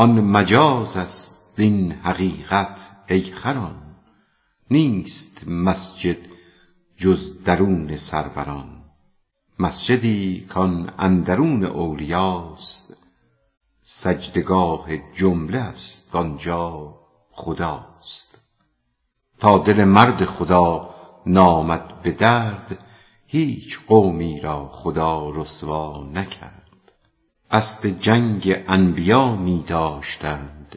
آن مجاز است این حقیقت ای خران، نیست مسجد جز درون سروران. مسجدی کان اندرون اولیاست، سجدگاه جمله است آنجا خداست. تا دل مرد خدا نامد به درد، هیچ قومی را خدا رسوا نکرد. قصد جنگ انبیا می داشتند،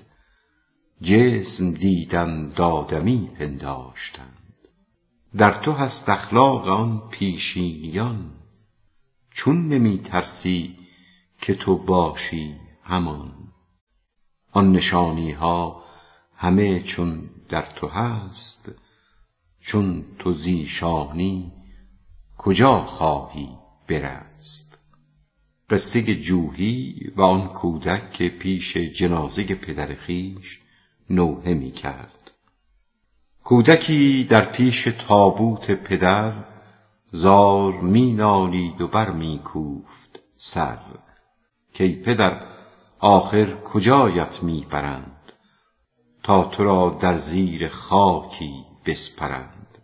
جسم دیدند آدمی پنداشتند. در تو هست اخلاق آن پیشینیان، چون نمی ترسی که تو باشی همان. آن نشانی ها همه چون در تو هست، چون تو زیشانی کجا خواهی برست. قصه جوحی و آن کودک که پیش جنازه پدر خویش نوحه می کرد. کودکی در پیش تابوت پدر، زار می نالید و بر می کوفت سر. که ای پدر آخر کجایت می برند، تا تو را در زیر خاکی بسپرند.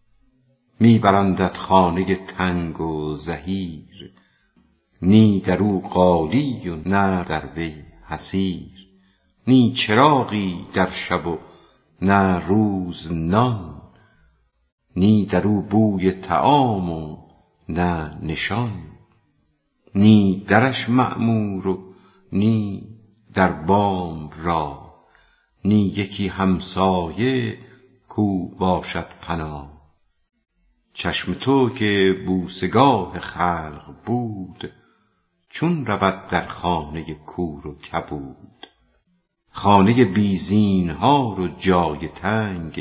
می برندت خانه تنگ و زحیر، نی در او قالی و نه در وی حصیر. نی چراغی در شب و نه روز نان، نی در او بوی طعام و نه نشان. نی درش معمور و نی در بام را، نی یکی همسایه کو باشد پناه. چشم تو که بوسگاه خلق بود، چون رود در خانه کور و کبود. خانه بی زینهار و جای تنگ،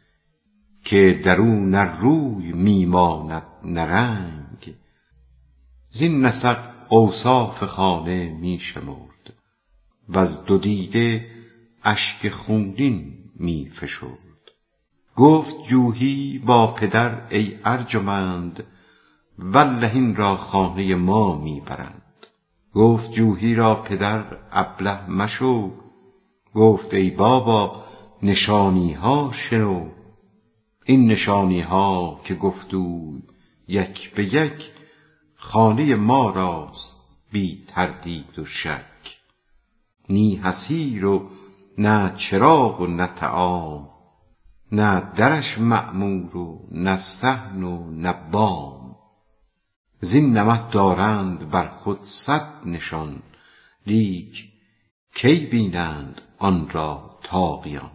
که در او نه روی می ماند نه رنگ. زین نسق اوصاف خانه می شمرد، وز دو دیده اشک خونین می فشرد. گفت جوحی با پدر ای ارجمند، والله این را خانه ما می برند. گفت جوحی را پدر ابله مشو، گفت ای بابا نشانی ها شنو. این نشانی ها که گفتو یک به یک، خانه ما راست بی تردید و شک. نی حصیر و نه چراغ و نه طعام، نه درش معمور و نه صحن و نه بام. زین نمط دارند بر خود 100 نشان، لیک کی بینند آن را طاغیان.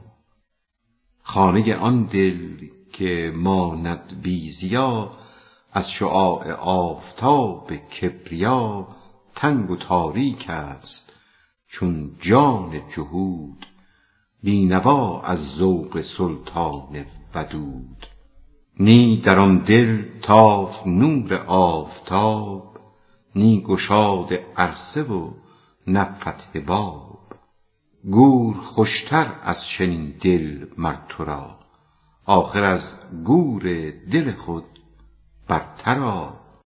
خانه آن دل که ماند بی ضیا، از شعاع آفتاب کبریا. تنگ و تاریک است چون جان جهود، بی نوا از ذوق سلطان ودود. نی در آن دل تافت نور آفتاب، نی گشاد عرصه و نه فتح باب. گور خوشتر از چنین دل مر تو را، آخر از گور دل خود برتر آ.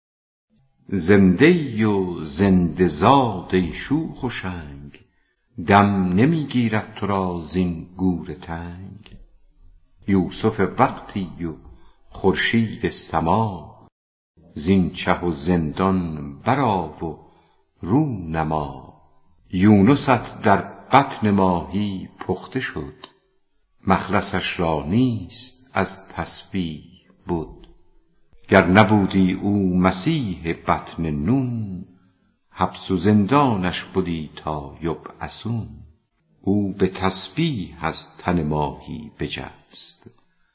زنده ای و زنده زاد ای شوخ و شنگ، دم نمی گیرد تو را زین گور تنگ. یوسف وقتی و خورشید سما، زین چه و زندان برآ و رو نما. یونست در بطن ماهی پخته شد، مخلصش را نیست از تسبیح بد. گر نبودی او مسیح بطن نون، حبس و زندانش بدی تا یبعثون. او به تسبیح از تن ماهی بجست،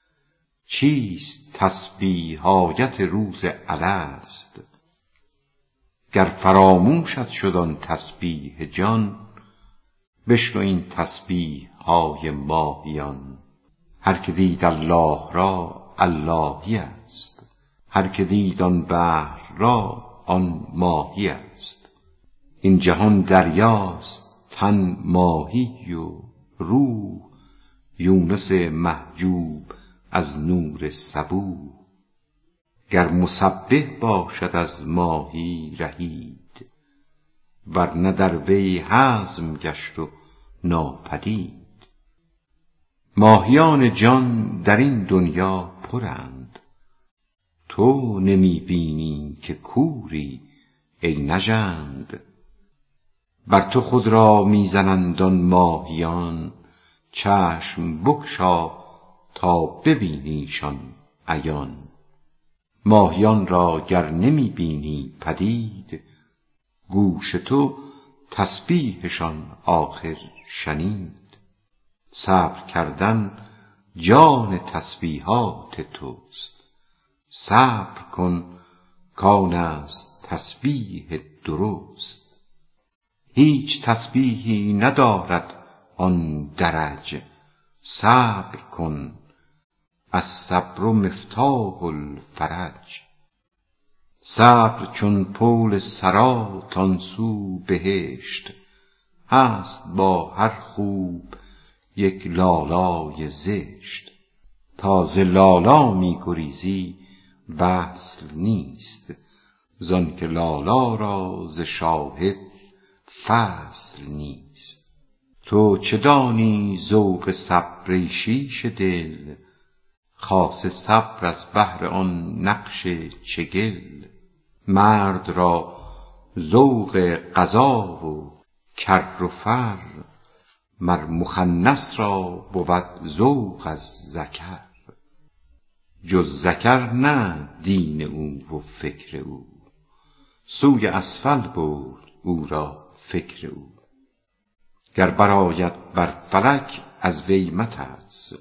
چیست تسبیح آیت روز الست. گر فراموشت شد آن تسبیح جان، بشنو این تسبیح های ماهیان. هر که دید الله را اللهی است، هر که دید آن بحر را آن ماهی است. این جهان دریاست تن ماهی و روح، یونس محجوب از نور صبوح. گر مسبح باشد از ماهی رهید، ورنه در وی هضم گشت و ناپدید. ماهیان جان در این دنیا پرند، تو نمی بینی که کوری ای نژند. بر تو خود را می زنند آن ماهیان، چشم بگشا تا ببینیشان عیان. ماهیان را گر نمی بینی پدید، گوش تو تسبیحشان آخر شنید. صبر کردن جان تسبیحات توست، صبر کن کآن است تسبیح درست. هیچ تسبیحی ندارد آن درج، صبر کن الصبر مفتاح الفرج. صبر چون پول صراط آن سو بهشت، هست با هر خوب یک لالای زشت. تا ز لالا می گریزی وصل نیست، زان که لالا را ز شاهد فصل نیست. تو چه دانی ذوق صبر ای شیشه دل، خاصه صبر از بهر آن نقش چگل. مرد را ذوق قضا و کر و فر، مر مخنث را بود ذوق از ذکر. جز ذکر نه دین او و فکر او، سوی اسفل برد او را فکر او. گر برآید بر فلک از وی مترس،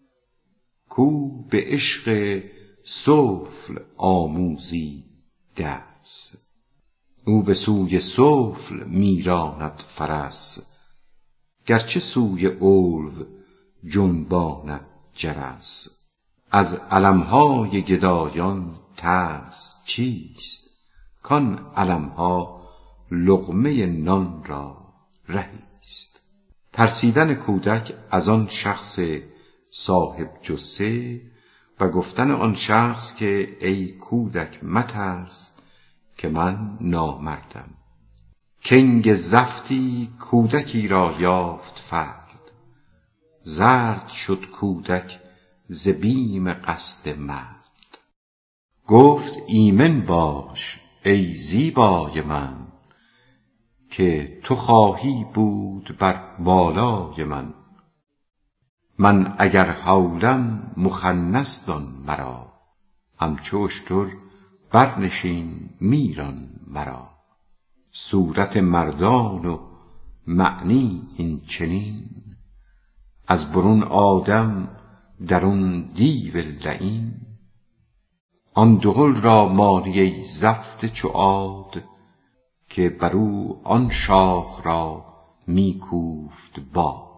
کو به عشق سفل آموزی درس. او به سوی سفل می راند فرس، گرچه سوی علو جنباند جرس. از علمهای گدایان ترس چیست، کان علمها لقمه نان را رهیست. ترسیدن کودک از آن شخص صاحب جثه و گفتن آن شخص که ای کودک مترس که من نامردم. کنگ زفتی کودکی را یافت فرد، زرد شد کودک ز بیم قصد مرد. گفت ایمن باش ای زیبای من، که تو خواهی بود بر بالای من. من اگر هولم مخنث دان مرا، همچو اشتر برنشین میران مرا. صورت مردان و معنی این چنین، از برون آدم درون دیو لعین. آن دهل را مانی ای زفت چو عاد، که بر او آن شاخ را می کوفت باد.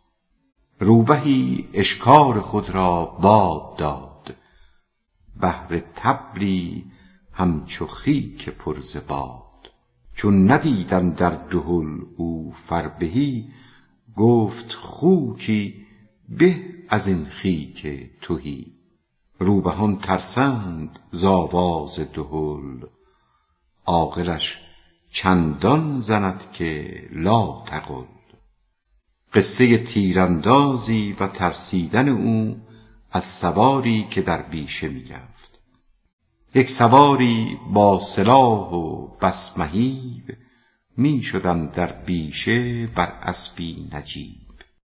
روبهی اشکار خود را باد داد، بهر طبلی همچو خیک پر ز باد. چون ندید اندر دهل او فربهی، گفت خوکی به از این خیک تهی. روبهان ترسند ز آواز دهل، عاقلش چندان زند که لا تقل. قصه تیراندازی و ترسیدن او از سواری که در بیشه می رفت. یک سواری با سلاح و بس مهیب، می شدند در بیشه بر اسبی نجیب.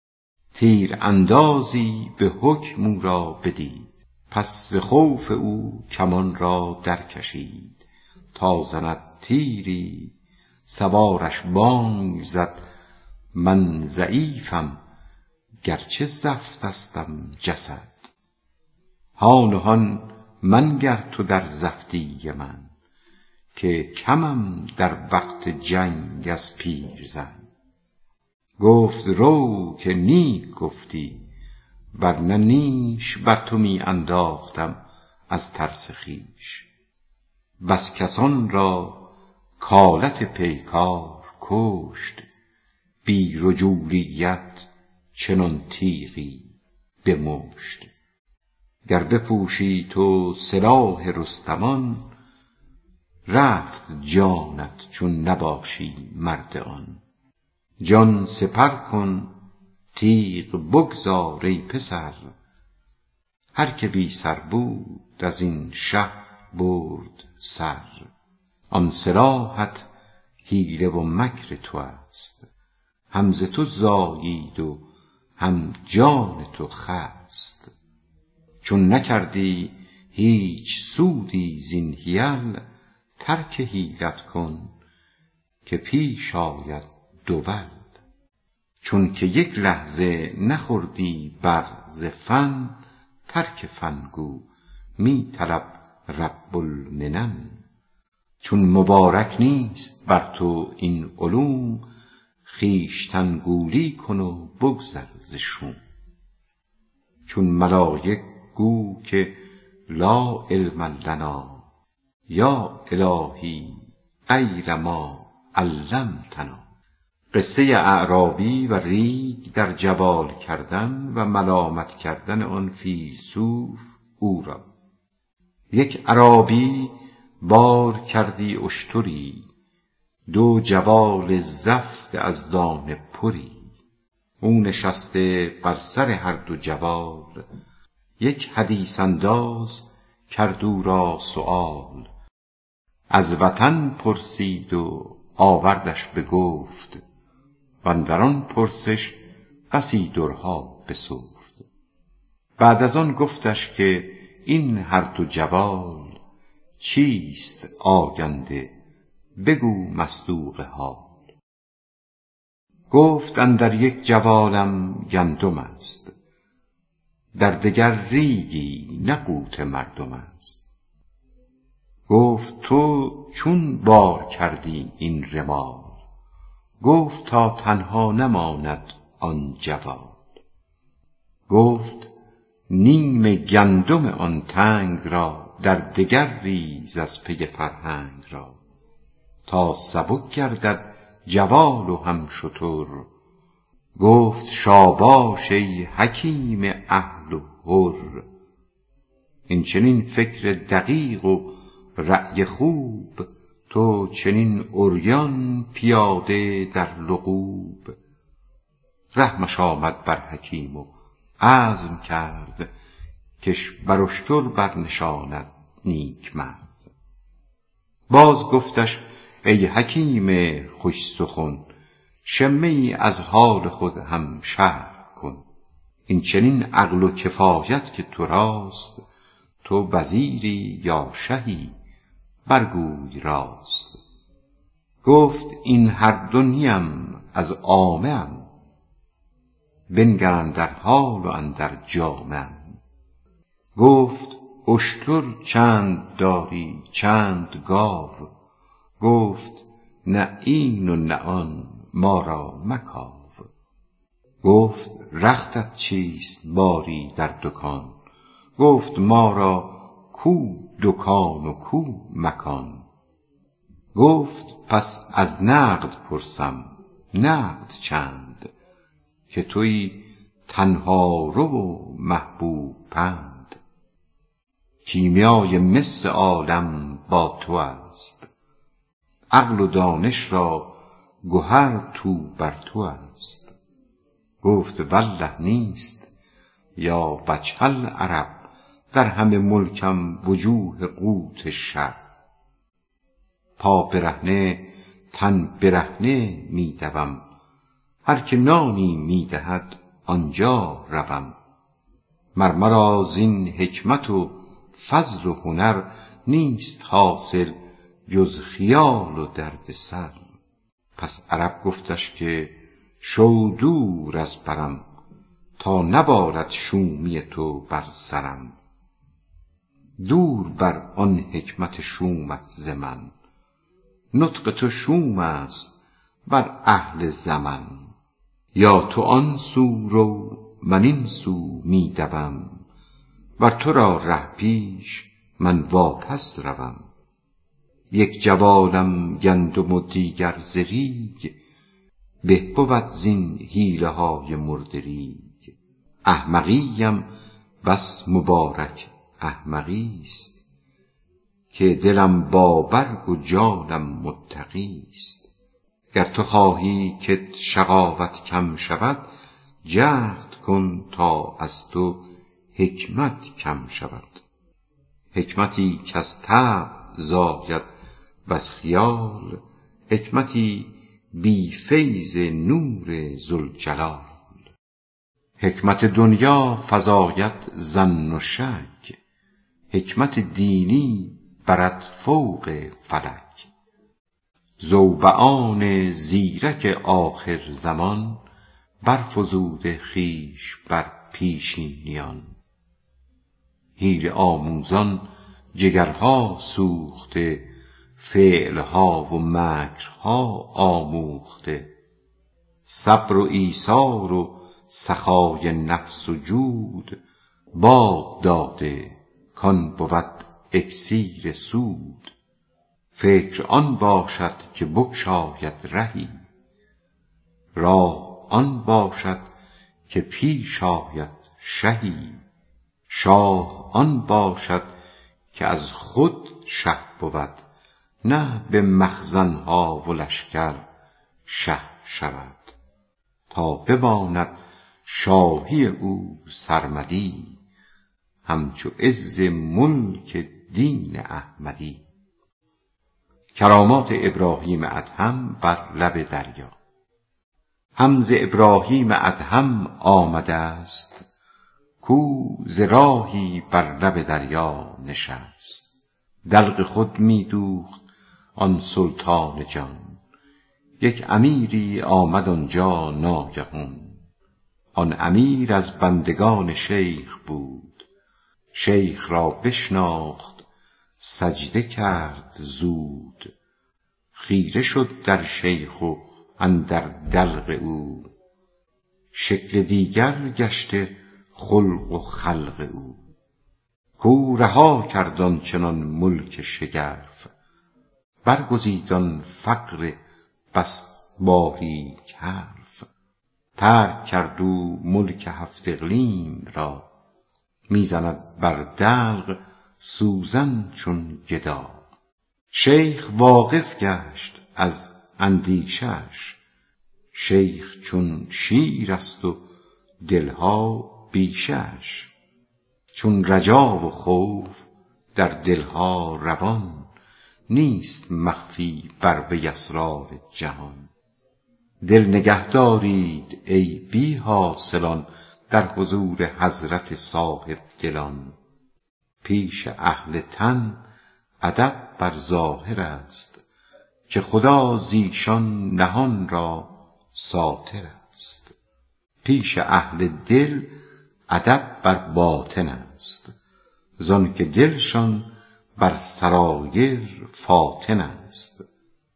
تیراندازی به حکم او را بدید، پس ز خوف او کمان را در کشید. تا زند تیری سوارش بانگ زد، من ضعیفم گرچه زفتستم جسد. هان و هان منگر تو در زفتی من، که کمم در وقت جنگ از پیرزن. گفت رو که نیک گفتی، ورنه نیش بر تو می انداختم از ترس خویش. بس کسان را کآلت پیکار کشت، بی رجولیت چنان تیغی به مشت. گر بپوشی تو سلاح رستمان، رفت جانت چون نباشی مرد آن. جان سپر کن تیغ بگذار ای پسر، هر که بی سر بود از این شه برد سر. آن سلاحت حیله و مکر تو است، هم ز تو زایید و هم جان تو خست. چون نکردی هیچ سودی زین حیل، ترک حیلت کن که پیش آید دول. چون که یک لحظه نخوردی بر ز فن، ترک فن گو می طلب رب المنن. چون مبارک نیست بر تو این علوم، خویشتن گولی کن و بگذر ز شوم. چون ملایک گو که لا علم لنا، یا الهی غیر ما علمتنا. قصه اعرابی و ریگ در جوال کردن و ملامت کردن آن فیلسوف او را. یک اعرابی بار کردی اشتری، دو جوال زفت از دانه پری. او نشسته بر سر هر دو جوال، یک حدیث انداز کرد او را سؤال. از وطن پرسید و آوردش بگفت، واندر آن پرسش بسی درها بسفت. بعد از آن گفتش که این هر دو جوال، چیست آگنده بگو مصدوق حال. گفت اندر یک جوالم گندم است، در دگر ریگی نه قوت مردم است. گفت تو چون بار کردی این رمال، گفت تا تنها نماند آن جوال. گفت نیم گندم آن تنگ را، در دگر ریز از پی فرهنگ را. تا سبک گردد جوال و هم شتر، گفت شاباش ای حکیم اهل و حر. این چنین فکر دقیق و رأی خوب، تو چنین عریان پیاده در لغوب. رحمش آمد بر حکیم و عزم کرد، کش بر اشتر برنشاند نیک مرد. باز گفتش ای حکیم خوش سخن، شمه ای از حال خود هم شرح کن. این چنین عقل و کفایت که تو راست، تو وزیری یا شهی برگوی راست. گفت این هر دو نیم از عامه ام، بنگر اندر حال و اندر جامه ام. گفت اشتر چند داری چند گاو، گفت نه این و نه آن ما را مکاو. گفت رختت چیست باری در دکان، گفت ما را کو دکان و کو مکان. گفت پس از نقد پرسم، نقد چند، که تویی تنها رو و محبوب پند. کیمیای مس عالم با تو است، عقل و دانش را گهر تو بر تو است. گفت والله نیست یا وجه العرب، در همه ملکم وجوه قوت شب. پا برهنه تن برهنه می دوم، هر که نانی می دهد آنجا روم. مرا زین حکمت و فضل و هنر، نیست حاصل جز خیال و درد سر. پس عرب گفتش که شو دور از برم، تا نبارد شومی تو بر سرم. دور بر آن حکمت شومت ز من، نطق تو شوم است بر اهل زمن. یا تو آن سو رو من این سو می دوم، ور تو را ره پیش من واپس روم. یک جوالم گندم و دیگر ز ریگ، به بود زین حیله های مرده ریگ. احمقیم بس مبارک احمقیست، که دلم با برگ و جانم متقیست. گر تو خواهی که شقاوت کم شود، جهد کن تا از تو حکمت کم شود. حکمتی که از طبع زاید وز خیال، حکمتی بی فیض نور ذوالجلال. حکمت دنیا فزاید ظن و شک، حکمت دینی برد فوق فلک. زوبعان زیرک آخر زمان، برفزوده خویش بر پیشینیان. حیله آموزان جگرها سوخته، فعلها و مکرها آموخته. صبر و ایثار و سخای نفس و جود، باد داده کان بود اکسیر سود. فکر آن باشد که بگشاید رهی، راه آن باشد که پیش آید شهی. شاه آن باشد که از خود شه بود، نه به مخزنها و لشکر شه شود. تا بماند شاهی او سرمدی، همچو عز ملک دین احمدی. کرامات ابراهیم ادهم بر لب دریا. هم ز ابراهیم ادهم آمده است، کو ز راهی بر لب دریا نشست. دلق خود می دوخت آن سلطان جان، یک امیری آمد آنجا ناگهان. آن امیر از بندگان شیخ بود، شیخ را بشناخت سجده کرد زود. خیره شد در شیخ و اندر دلق او، شکل دیگر گشته خلق و خلق او. کو رها کرد آنچنان ملک شگرف، برگزید آن فقر بس باریک حرف. ترک کرد او ملک هفت اقلیم را، می زند بر دلق سوزن چون گدا. شیخ واقف گشت از اندیشش، شیخ چون شیر است و دلها بیشش. چون رجا و خوف در دلها روان، نیست مخفی بر وی اسرار جهان. دل نگه دارید ای بی حاصلان، در حضور حضرت صاحب دلان. پیش اهل تن ادب بر ظاهر است، که خدا زیشان نهان را ساتر است. پیش اهل دل ادب بر باطن است، زان که دلشان بر سرایر فاطن است.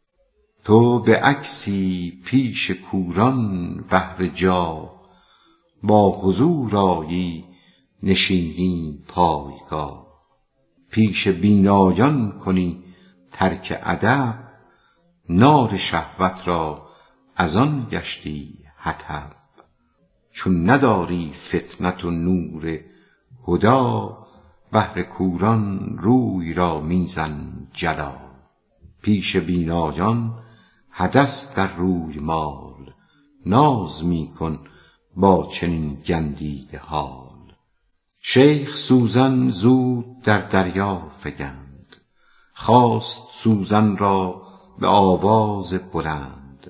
تو به عکسی پیش کوران بهر جاه، با حضور آیی نشینی پایگاه. پیش بینایان کنی ترک ادب، نار شهوت را از آن گشتی حطب. چون نداری فتنت و نور هدی، بهر کوران روی را میزن جلا. پیش بینایان حدث در روی مال، ناز میکن با چنین گندیده حال. شیخ سوزن زود در دریا فگند، خواست سوزن را به آواز بلند.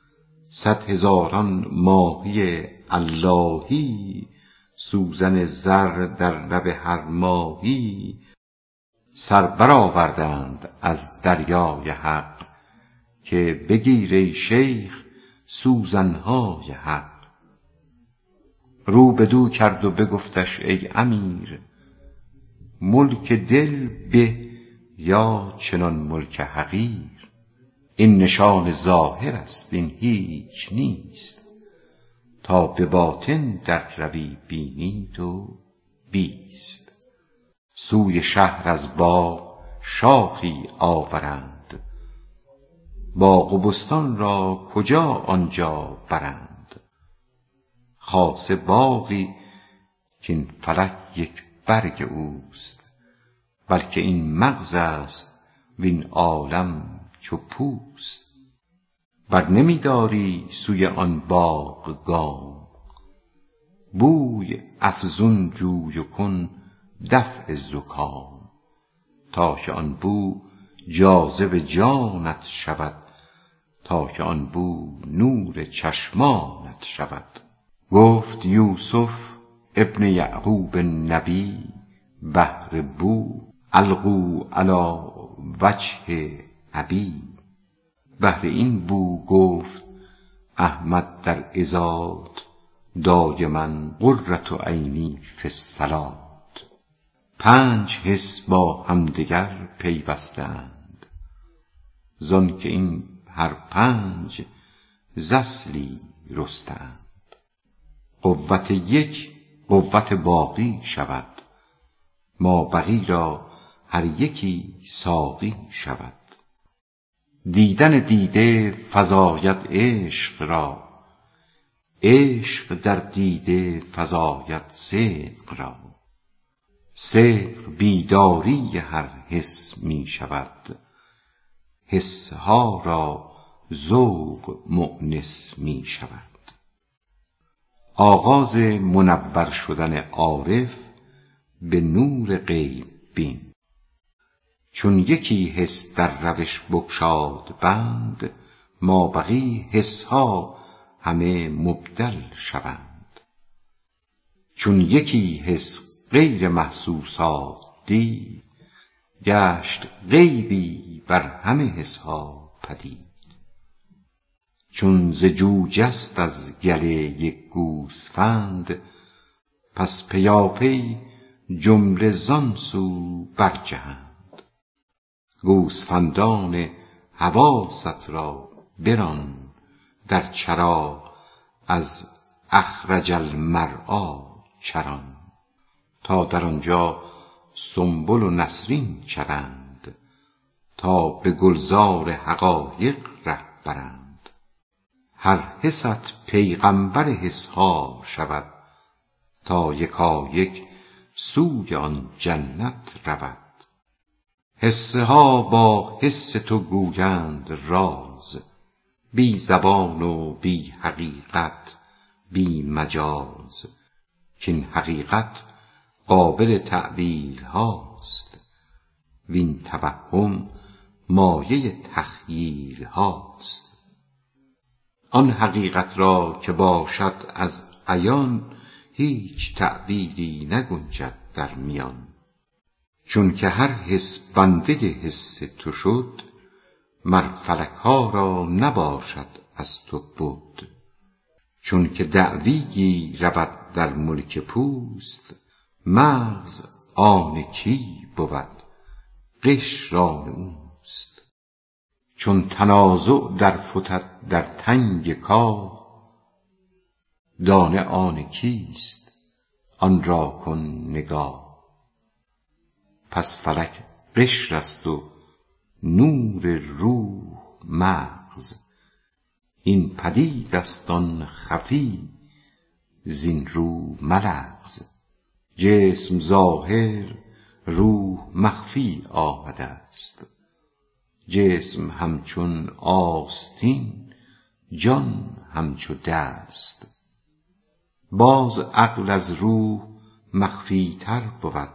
100,000 ماهی اللهی، سوزن زر در لب هر ماهی. سر برآوردند از دریای حق، که بگیر ای شیخ سوزنهای حق. رو بدو کرد و بگفتش ای امیر، ملک دل به یا چنان ملک حقیر. این نشان ظاهر است این هیچ نیست، تا به باطن در روی بینی تو بیست. سوی شهر از باغ شاخی آورند، باغ و بستان را کجا آنجا برند. خاصه باغی کاین فلک یک برگ اوست، بلکه این مغز است وین عالم چو پوست. بر نمی داری سوی آن باغ گام. بوی افزون جوی و کن دفع زکام، تا که آن بو جاذب جانت شود، تا که آن بو نور چشمانت شود. گفت یوسف ابن یعقوب نبی بهر بو القوا علی وجه ابی. بهر این بو گفت احمد در عظات دایما قرة عینی فی الصلات. 5 حس با همدیگر پیوستند، زان که این هر 5 ز اصلی رستند. قوت یک قوت باقی شود، ما بقی را هر یکی ساقی شود. دیدن دیده فزاید عشق را، عشق در دیده فزاید صدق را. صدق بیداری هر حس می شود، حسها را ذوق مؤنس می شود. آغاز منور شدن عارف به نور غیب بین. چون یکی حس در روش بگشاد بند، ما بقی حسها همه مبدل شوند. چون یکی حس غیر محسوسات دید، گشت غیبی بر همه حسها پدید. چون ز جو جست از گله یک گوسفند، پس پیاپی جمله زان سو برجهند. گوسفندان حواست را بران در چرا، از اخرج المرعی چران. تا در آنجا سنبل و نسرین چرند، تا به گلزار حقایق ره برند. هر حست پیغمبر حسها شود، تا یکایک سوی آن جنت رود. حسها با حس تو گویند راز، بی زبان و بی حقیقت بی مجاز. کین حقیقت قابل تأویل هاست، وین توهم مایه تخییل هاست. آن حقیقت را که باشد از عیان، هیچ تأویلی نگنجد در میان. چون که هر حس بنده حس تو شد، مر فلک ها را نباشد از تو بد. چون که دعویی رود در ملک پوست، مغز آن کی بود قشر آن اوست. چون تنازع در فتد در تنگ کار، دانه آن کیست آن را کن نگاه. پس فلک قشر است و نور روح مغز، این پدید است آن خفی زین رو ملغز. جسم ظاهر روح مخفی آمده است، جسم همچون آستین جان همچو دست. باز عقل از روح مخفی تر بود،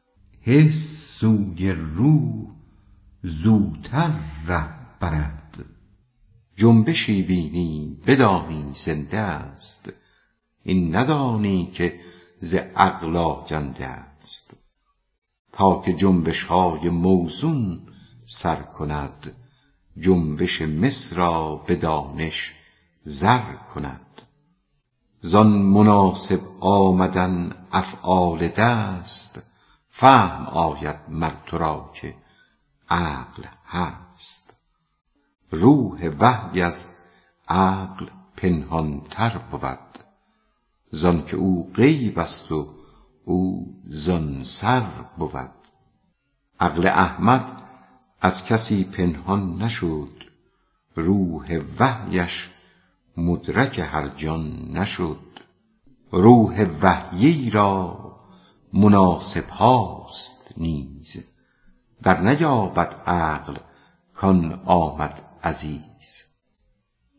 حس سوی روح زوتر ره برد. جنبشی بینی بدانی زنده است، این ندانی که ز عقل آگنده است. تا که جنبش های موزون سر کند، جنبش مس را به دانش زر کند. زان مناسب آمدن افعال دست، فهم آید مر تو را که عقل هست. روح وحی از عقل پنهان تر بود، زان که او غیب است و او زان سر بود. عقل احمد از کسی پنهان نشد، روح وحیش مدرک هر جان نشد. روح وحیی را مناسب هاست نیز، در نیابد عقل کان آمد عزیز.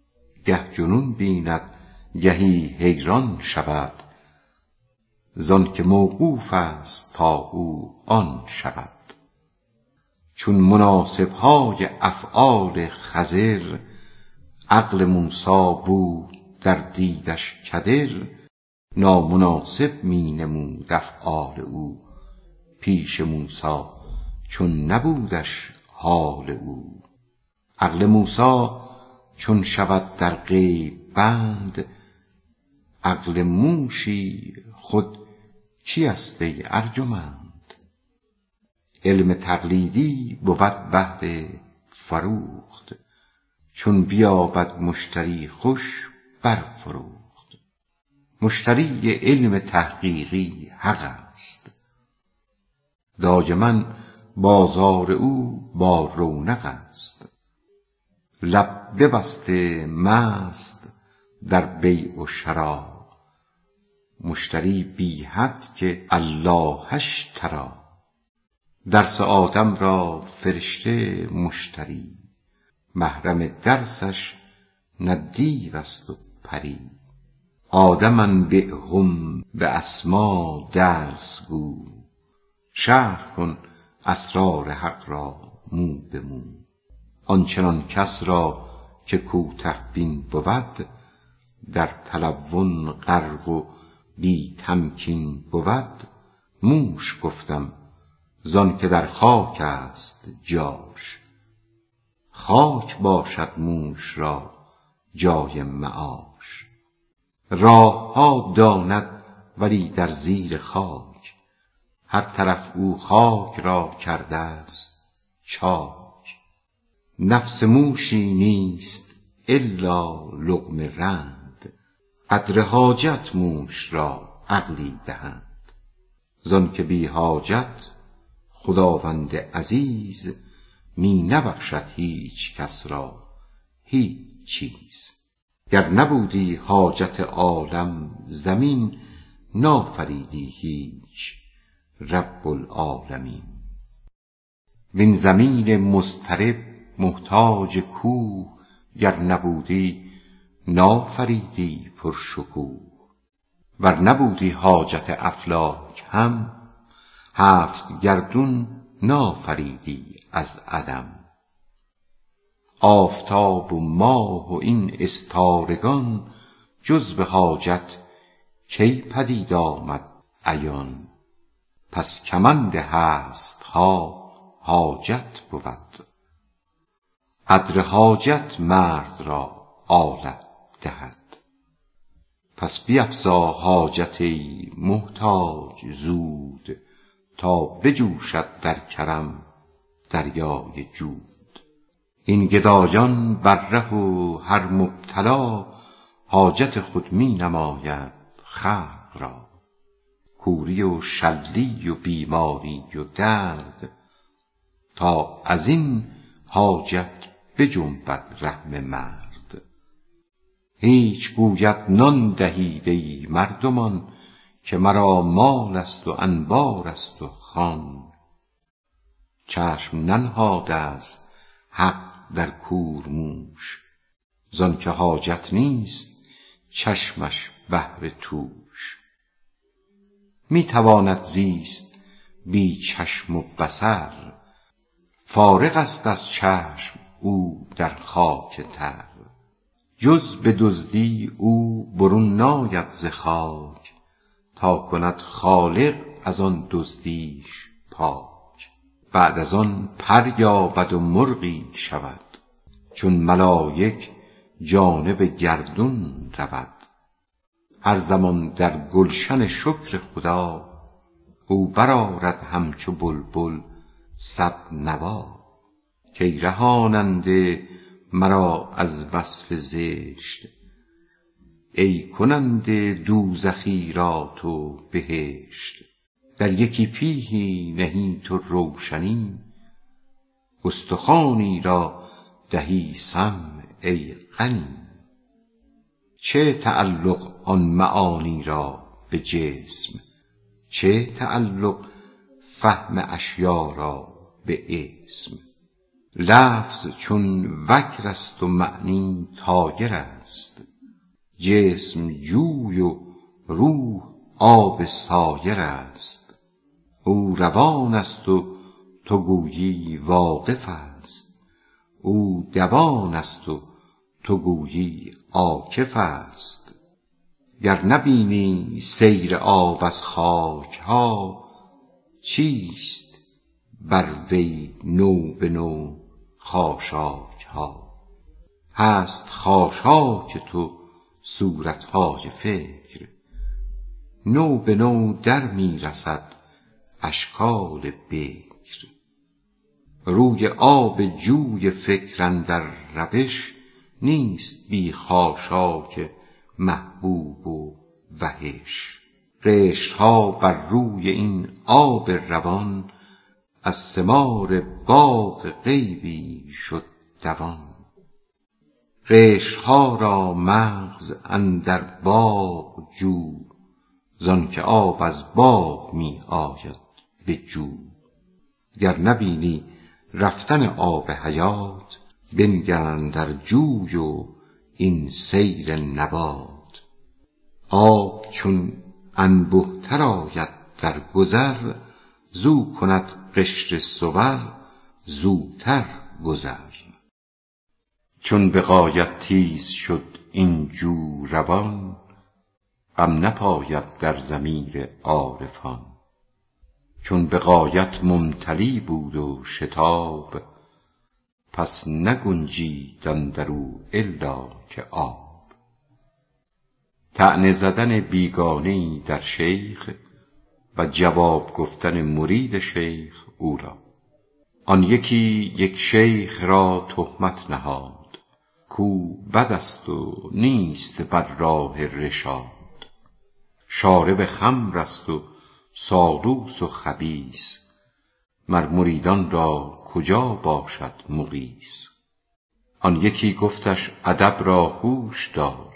گه جنون بیند گهی حیران شود، زان که موقوف است تا او آن شود. چون مناسبهای افعال خضر، عقل موسی بود در دیدش کدر. نامناسب می نمود افعال او، پیش موسی چون نبودش حال او. عقل موسی چون شود در غیب بند، عقل موشی خود کی است ای ارجمند؟ علم تقلیدی بود بهر فروخت، چون بیابد مشتری خوش برفروخت. مشتری علم تحقیقی حق است، دایما بازار او با رونق است. لب ببسته مست در بیع و شری، مشتری بی حد که اللهش تری. درس آدم را فرشته مشتری، محرم درسش نه دیو است و پری. آدم انبئهم باسما درس گو، شرح کن اسرار حق را مو به مو. آنچنان کس را که کوته بین بود، در تلون غرق و بی تمکین بود. موش گفتم زان که در خاک است جاش، خاک باشد موش را جای معاش. راه ها داند ولی در زیر خاک، هر طرف او خاک را کرده است چاک. نفس موشی نیست الا لقمه رند، قدر حاجت موش را عقلی دهند. زان که بی حاجت خداوند عزیز، می نبخشد هیچ کس را هیچ چیز. گر نبودی حاجت عالم زمین، نافریدی هیچ رب العالمین. وین زمین مضطرب محتاج کوه، گر نبودی نافریدی پرشکوه. ور نبودی حاجت افلاک هم، هفت گردون نافریدی از عدم. آفتاب و ماه و این استارگان، جز به حاجت کی پدید آمد عیان. پس کمند هست ها حاجت بود، قدر حاجت مرد را آلت دهد. پس بیفزا حاجت ای محتاج زود، تا بجوشد در کرم دریای جود. این گدایان بر ره و هر مبتلا، حاجت خود می نماید خلق را. کوری و شلی و بیماری و درد، تا از این حاجت بجنبد رحم مرد. هیچ گوید نان دهید ای مردمان، که مرا مال است و انبار است و خوان. چشم ننهاده است حق در کورموش، زان که حاجت نیست چشمش بهر توش. می تواند زیست بی چشم و بصر، فارغ است از چشم او در خاک تر. جز به دزدی او برون ناید ز خاک، تا کند خالق از آن دزدیش پاک. بعد از آن پر یابد و مرغی شود، چون ملایک جانب گردون رود. هر زمان در گلشن شکر خدا، او برآرد همچو بلبل صد نوا. کی رهاننده مرا از وصف زشت، ای کننده دوزخی را تو بهشت. در یکی پیهی نهی تو روشنی، استخوانی را دهی سمع ای غنی. چه تعلق آن معانی را به جسم، چه تعلق فهم اشیا را به اسم. لفظ چون وکر است و معنی طایر است، جسم جوی و روح آب سایر است. او روان است و تو گویی واقف است، او دوان است و تو گویی عاکف است. گر نبینی سیر آب از خاک ها، چیست بر وی نو به نو خاشاک ها؟ هست خاشاک تو صورت های فکر، نو به نو در می رسد اشکال بکر. روی آب جوی فکر اندر روش، نیست بی خاشاک محبوب و وحش. قشرها بر روی این آب روان، از ثمار باغ غیبی شد دوان. قشرها را مغز اندر باغ جو، زانکه آب از باغ می آید به جو. گر نبینی رفتن آب حیات، بنگر در جوی و این سیر نبات. آب چون انبه تر آید در گذر، زو کند قشر صور زوتر گذر. چون به غایت تیز شد این جو روان، غم نپاید در ضمیر عارفان. چون به غایت ممتلی بود و شتاب، پس نگنجید اندرو الا که آب. طعنه زدن بیگانه‌ای در شیخ، و جواب گفتن مرید شیخ او را. آن یکی یک شیخ را تهمت نهاد، کو بد است و نیست بر راه رشاد. شارب خمر است و سالوس و خبیث، مر مریدان را کجا باشد مغیث. آن یکی گفتش ادب را هوش دار،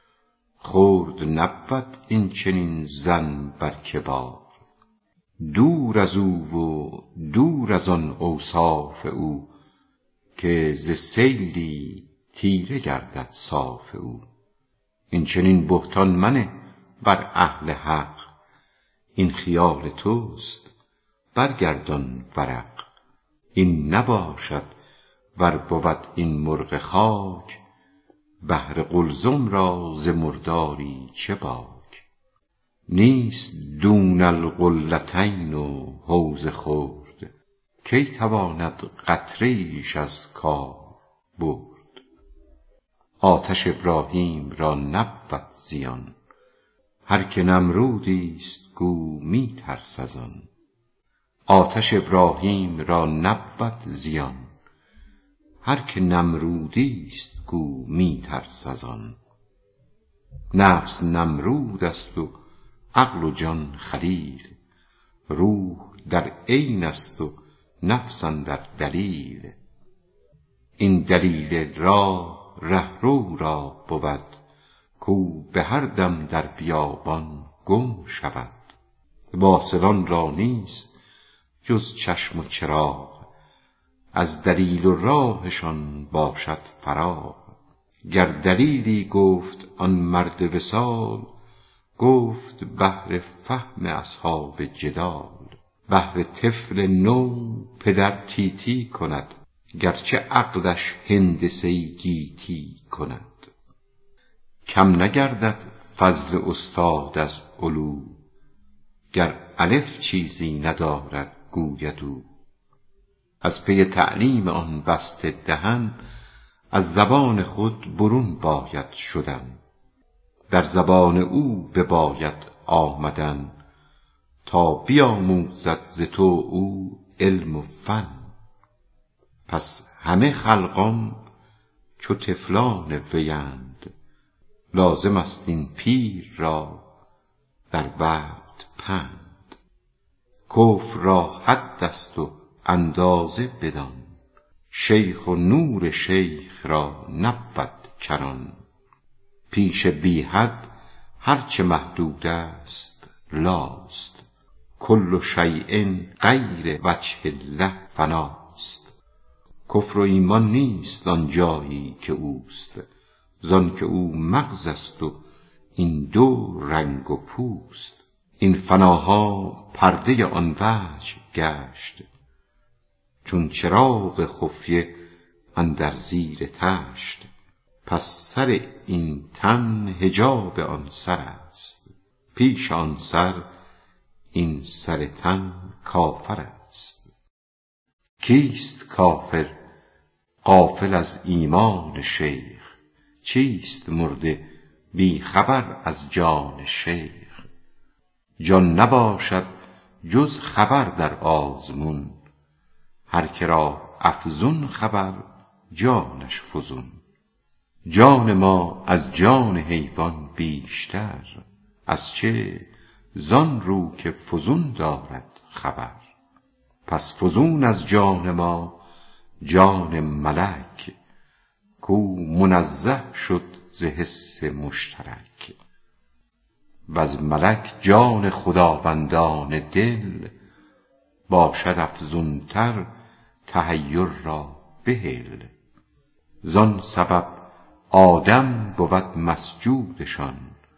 خرد نبود این چنین ظن بر کبار. دور از او و دور از آن اوصاف او، که ز سیلی تیره گردد صاف او. این چنین بهتان منه بر اهل حق، این خیال توست برگردان ورق. این نباشد ور بود این مرغ خاک، بهر قلزم را ز مرداری چه باک. نیست دون القلتین و حوض خرد، کی تواند قطره ایش از کار برد. آتش ابراهیم را نبود زیان، هر که نمرودی است گو می ترس از آن. آتش ابراهیم را نبود زیان، هر که نمرودی است گو می ترس از آن. نفس نمرود است و عقل و جان خلیل، روح در عین است و نفس اندر دلیل. این دلیل راه رهرو را بود، کو به هر دم در بیابان گم شود. واصلان را نیست جز چشم و چراغ، از دلیل و راهشان باشد فراغ. گر دلیلی گفت آن مرد وصال، گفت بهر فهم اصحاب جدال. بهر طفل نو پدر تیتی کند، گرچه عقلش هندسه گیتی کند. کم نگردد فضل استاد از علو، گر الف چیزی ندارد گوید او. از پی تعلیم آن بسته دهن، از زبان خود برون باید شدن. در زبان او بباید آمدن، تا بیاموزد ز تو او علم و فن. پس همه خلقان چو طفلان ویند، لازم است این پیر را در وقت پند. کفر را حد است و اندازه بدان، شیخ و نور شیخ را نبود کران. پیش بی حد هرچه محدود است لاست، کل شیء غیر وجه الله فناست. کفر و ایمان نیست آن جایی که اوست، زان که او مغز است و این دو رنگ و پوست. این فناها پرده آن وجه گشت، چون چراغ خفیه اندر زیر تشت. پس سر این تن حجاب آن سر است، پیش آن سر این سر تن کافر است. کیست کافر غافل از ایمان شیخ؟ چیست مرده بی خبر از جان شیخ؟ جان نباشد جز خبر در آزمون، هر که را افزون خبر جانش فزون. جان ما از جان حیوان بیشتر، از چه؟ زان رو که فزون دارد خبر. پس فزون از جان ما جان ملک، کو منزه شد ز حس مشترک. وز ملک جان خداوندان دل، باشد افزونتر تحیر را بهل. زان سبب آدم بود مسجودشان،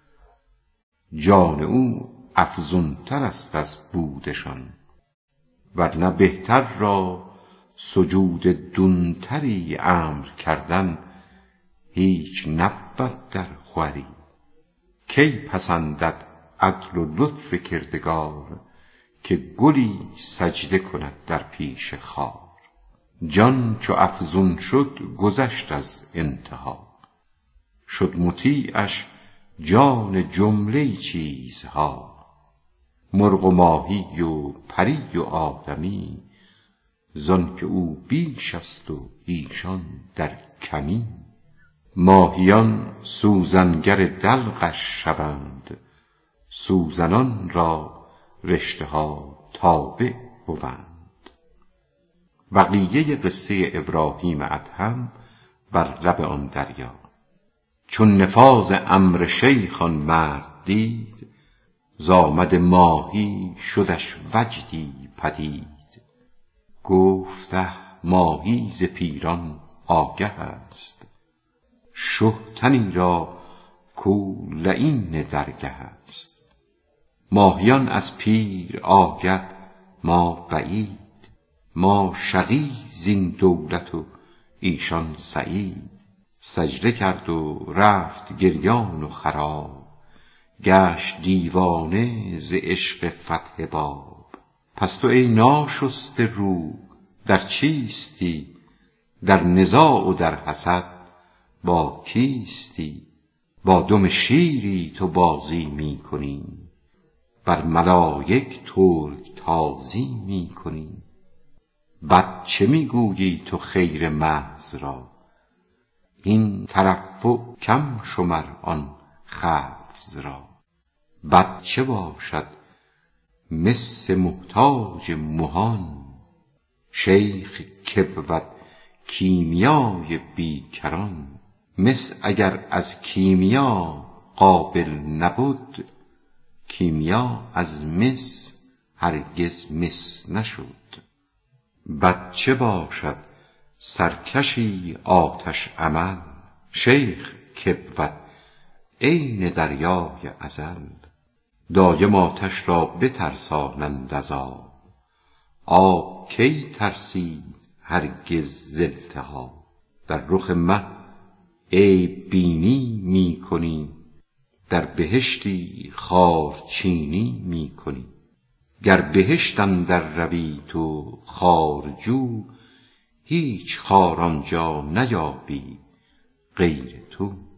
جان او افزونتر است از بودشان. ورنه بهتر را سجود دونتری امر کردن، هیچ نبود در خوری. کی پسندد عدل و لطف کردگار، که گلی سجده کند در پیش خار. جان چو افزون شد گذشت از انتها، شد مطیعش جان جمله چیزها. مرغ و ماهی و پری و آدمی، زان که او بیش است و ایشان در کمی. ماهیان سوزنگر دلقش شوند، سوزنان را رشته ها تابع بوند. بقیه قصه ابراهیم ادهم بر لب آن دریا. چون نفاذ امر شیخ آن مرد دید، زآمد ماهی شدش وجدی پدید. گفت ماهی ز پیران آگه است، شه تنی را کو لعین درگه است. ماهیان از پیر آگه ما بعید، ما شقی زین دولت و ایشان سعید. سجده کرد و رفت گریان و خراب، گشت دیوانه ز عشق فتح باب. پس تو ای ناشسته رو در چیستی؟ در نزاع و در حسد با کیستی؟ با دم شیری تو بازی می کنی، بر ملایک ترک تازی می کنی. بد چه می گویی تو خیر محض را؟ این ترفع کم شمر آن خفض را. بد چه باشد مس محتاج مهان، شیخ که بود کیمیای بیکران. مس اگر از کیمیا قابل نبود، کیمیا از مس هرگز مس نشد. بد چه باشد سرکشی آتش عمل، شیخ که بود عین دریای ازل. دایم آتش را بترسانند از آب، آب کی ترسید هرگز ز التهاب. در رخ مه عیب بینی می کنی، در بهشتی خارچینی می کنی. گر بهشت اندر روی تو خارجو، هیچ خار آنجا نیابی غیر تو.